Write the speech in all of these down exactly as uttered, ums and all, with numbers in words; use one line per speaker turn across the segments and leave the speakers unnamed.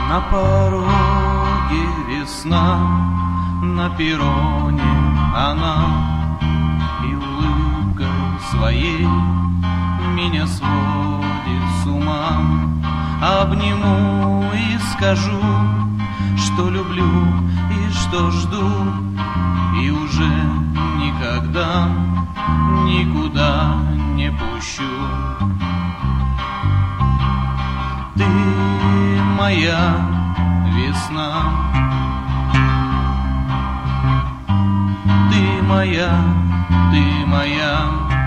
На пороге весна, на перроне она, и улыбкой своей меня сводит с ума. Обниму и скажу, что люблю и что жду, и уже никогда никуда не пущу. Ты моя весна, ты моя, ты моя.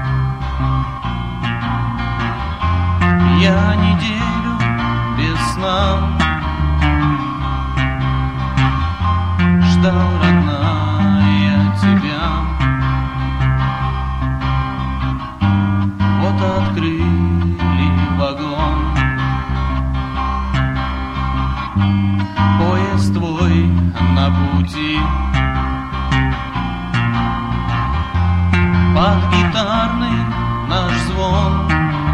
Я неделю без сна ждал, родная, тебя. Вот открыли вагон, поезд твой на пути. Под гитарный наш звон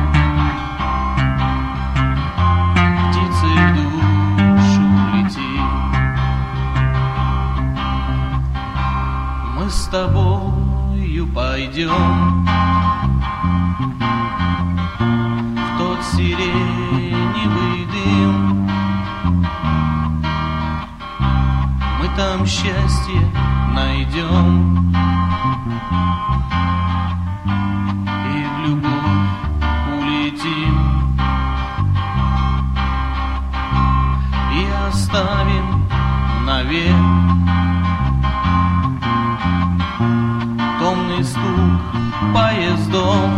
птицей в душу лети. Мы с тобою пойдем в тот сиреневый дым. Мы там счастье найдем и в любовь улетим, и оставим навек томный стук поездов.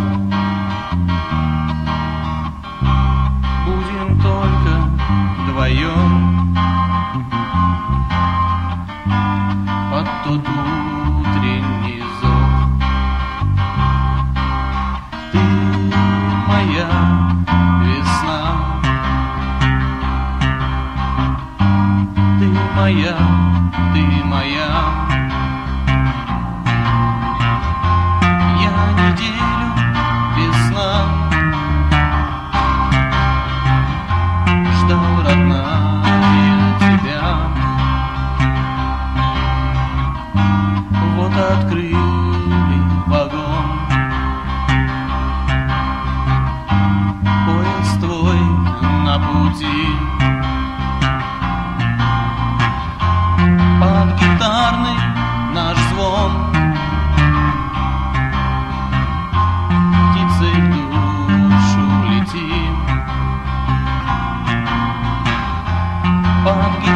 Будем только вдвоем под тот утренний зов. Ты моя весна, ты моя, ты моя. Я неделю без сна ждал, родная, тебя. Вот открыли вагон, поезд твой на пути. Под гитарный наш звон птицей в душу летим. Под